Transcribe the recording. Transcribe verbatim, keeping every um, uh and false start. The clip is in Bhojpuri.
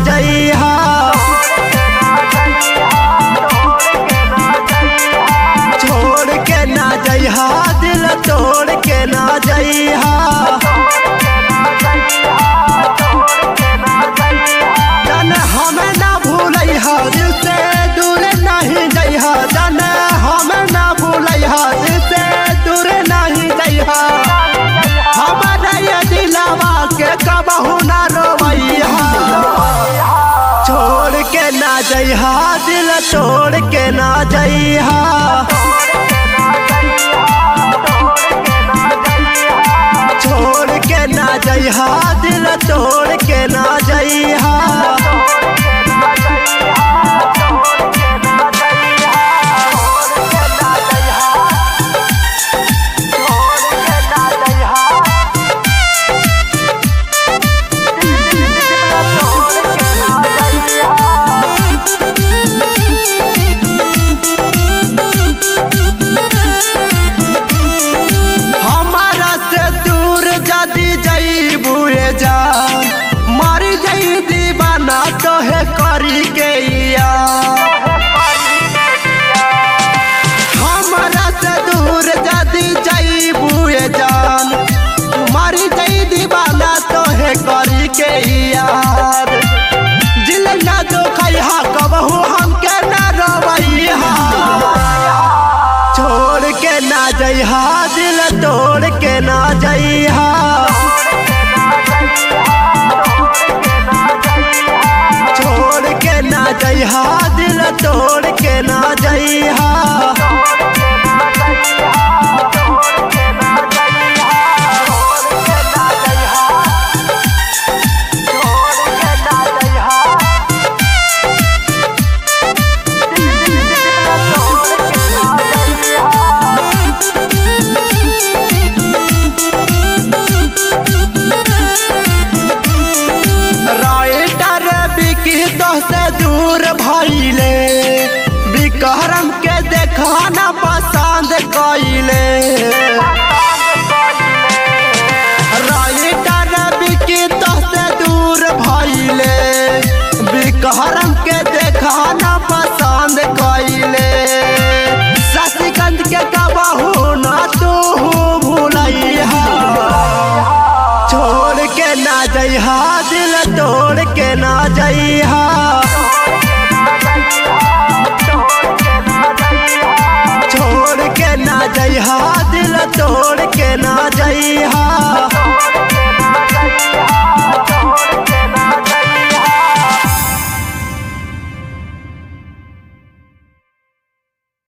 जइहा, छोड़ के ना जइहा, दिल तोड़ के ना जइहा। जन हमें ना भूलइहा, दिल से दूर नहीं जइहा। जन हमें ना भूलइहा, दिल से दूर नहीं जइहा। हमारे ये दिलवा के कबहू ना रोवइहा, छोड़ के ना जइहा, दिल तोड़ के ना जइहा। छोड़ के ना जइहा, दिल तोड़ के ना जइहा। मारी गई दीवाना तो है करी के हमारा से दूर जदी जाई बुए जान। मारी गई दीवाना तो है करी के यार। दिल ना जो खैहा कबहू हमके ना रोवइहा, छोड़ के ना जइहा, दिल तोड़ के ना जइहा। छोड़ के ना जइहा, दिल तोड़ के ना जइहा। से दूर भइले विक्रम के देखाना पसंद कइले। राइटर बिकी तो से दूर भइले विक्रम के देखाना पसंद कइले। शशिकांत के कबहू ना तू भूलइहा, छोड़ के ना जइहा, दिल तोड़ के ना जइहा। छोड़ के ना जइहा, दिल तोड़ के ना जइहा।